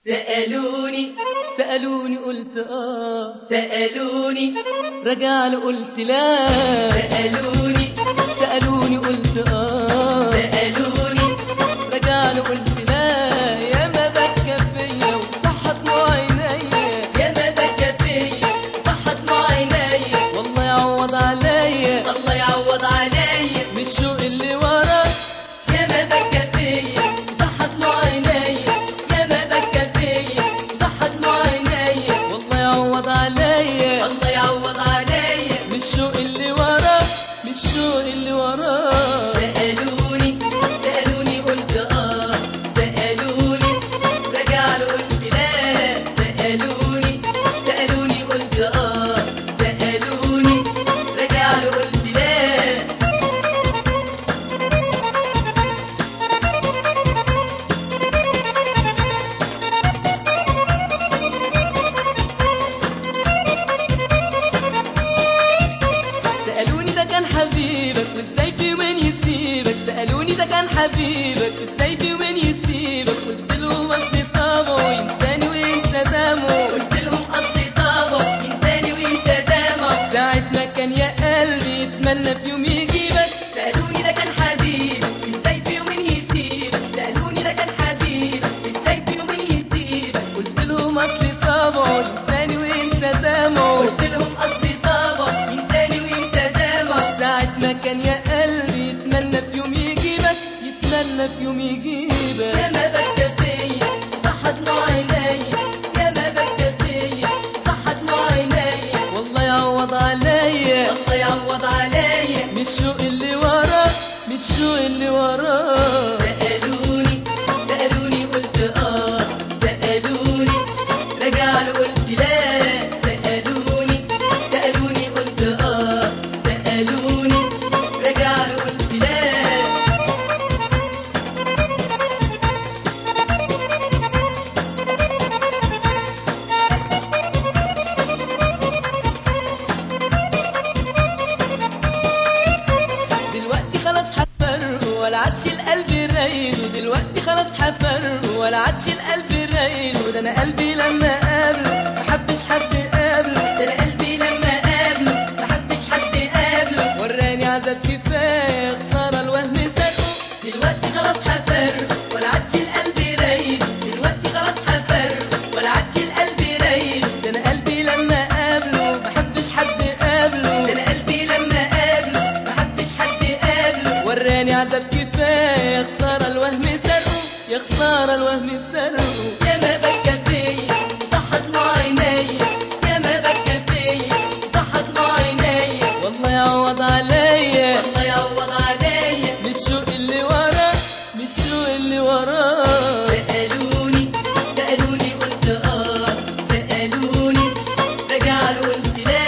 سألوني سألوني قلت سألوني رجع له قلت لا. سألوني قلت سألوني رجع له قلت لا. يا ما بكى فيا وصحت مو عينيا، يا ما بكى فيا وصحت مع عينيا، والله يعوض عليا الله يعوض عليا من الشوق اللي وراه. يا ما بكى فيا وصحت مع عينيا، يا ما بكى فيا وصحت مع عينيا، والله يعوض عليا الله يعوض عليا من الشوق اللي وراه، من الشوق اللي وراه. سألوني قلت سألوني رجع له قلت لا. سألوني قلت سألوني رجع له قلت لا. سألوني ده كان حبيبك وازاي في وين يسيبك، سألوني ده كان حبيبك وازاي في وين يسيبك. قلت لهم اصل طابعه ينساني وينسى دمه، قلت لهم قصدي طابع ينساني وينسى دمعه، ساعة ما كان يا قلبي يتمنى في يوم يجيبك. سألوني ده كان حبيبك ازاي في يوم يسيبك، سألوني ده كان حبيبك ازاي في يوم يسيبك. قلت لهم اصل طابعه ينساني وينسى دمه، قلت لهم قصدي طابع ينساني وينسى دمعه، ساعة ما كان يا قلبي يتمنى في يوم يجيبك، يتمنى في يوم يجيبك. يا ما بكى فيا وصحت مع عينيا، يا ما بكى فيا وصحت مع عينيا، والله يعوض عليا الله يعوض عليا من الشوق اللي وراه، من الشوق اللي وراه. سألوني قلت سألوني رجع له قلت لا. سألوني قلت سألوني رجع له قلت لا. دلوقتي خلاص حفرقوا ولا عادش القلب رايده، دلوقتي خلاص حفرقوا ولا عادش القلب رايده. ده انا قلبي لما قابله محبش حد قابله، ده انا قلبي لما قابله محبش حد قابله، وراني عذاب كفايه خساره الوهم سرقه. دلوقتي خلاص حفرقوا ولا عادش القلب رايد، دلوقتي خلاص حفرقوا ولا عادش القلب رايد، ده انا قلبي لما قابله محبش حد قابله، ده انا قلبي لما قابله محبش حد قابله، وراني عذاب كفايه خساره الوهم سرقه، يا خساره الوهم سرقه. يا ما بكى فيا وصحت مع عينيا، يا ما بكى فيا وصحت مع عينيا، والله يعوض عليا الله يعوض عليا من الشوق اللي وراه، من الشوق اللي وراه. سألوني قلت سألوني رجع له قلت لا.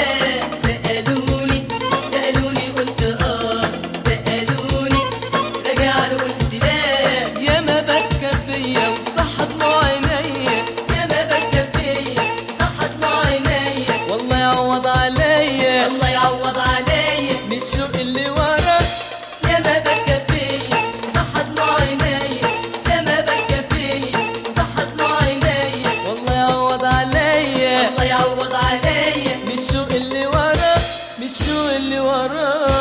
سألوني قلت سألوني رجع له قلت لا. يا ما بكى فيا وصحت مو عينيا، يا ما بكى فيا وصحت مع عينيا، والله يعوض عليا الله يعوض عليا من الشوق اللي وراه. يا ما بكى فيا وصحت مع عينيا، يا ما بكى فيا وصحت مع عينيا، والله يعوض عليا الله يعوض عليا من الشوق اللي وراه، من الشوق اللي وراه.